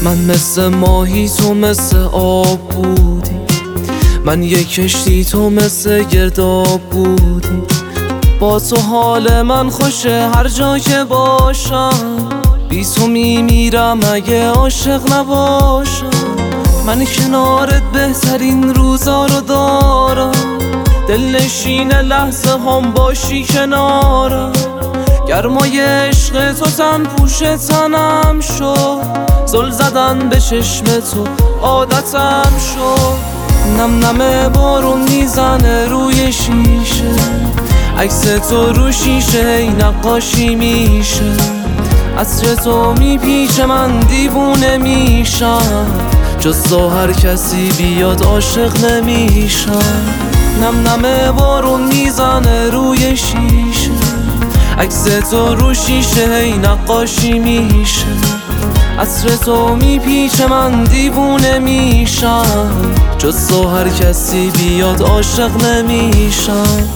من مثل ماهی تو مثل آب بودی، من یک کشتی تو مثل گرداب بودی. با تو حال من خوشه هر جا که باشم، بی تو میمیرم اگه عاشق نباشم. من کنارت بهترین روزا رو دارم، دلنشین لحظه هم باشی کنارم. گرمای عشق تو تن پوش تنم شد، زل زدن به چشم تو عادتم شد. نم نم بارون میزنه روی شیشه، عکس تو رو شیشه ای نقاشی میشه. عطر تو میپیچه من دیوونه میشم، جز تو هر کسی بیاد عاشق نمیشم. نم نم بارون میزنه روی شیشه، عکس تو رو شیشه ای نقاشی میشه. عطر تو میپیچه من دیوونه میشم، جز تو هر کسی بیاد عاشق نمیشم.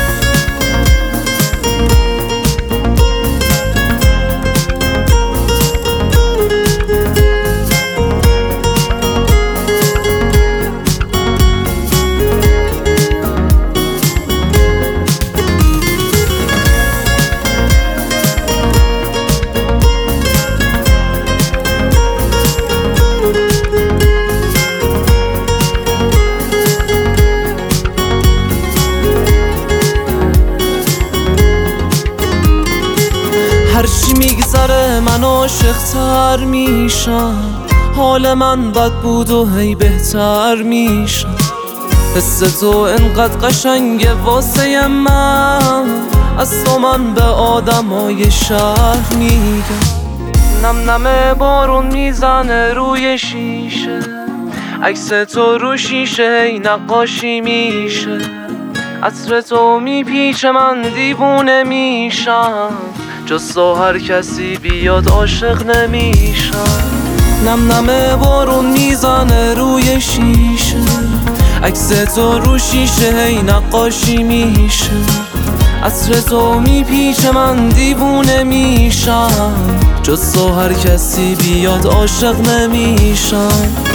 هرچی میگذره من عاشق‌تر میشم، حال من بد بود و هی بهتر میشم. حس تو انقدر قشنگه واسه من، از تو من به آدمای شهر میگم. نم نم بارون میزنه روی شیشه، عکس تو رو شیشه ای نقاشی میشه. عطر تو میپیچه من دیوونه میشم، جز تو هر کسی بیاد عاشق نمیشم. نم نم بارون میزنه روی شیشه، عکس تو رو شیشه ای نقاشی میشه. عطر تو میپیچه من دیوونه میشم، جز تو هر کسی بیاد عاشق نمیشم.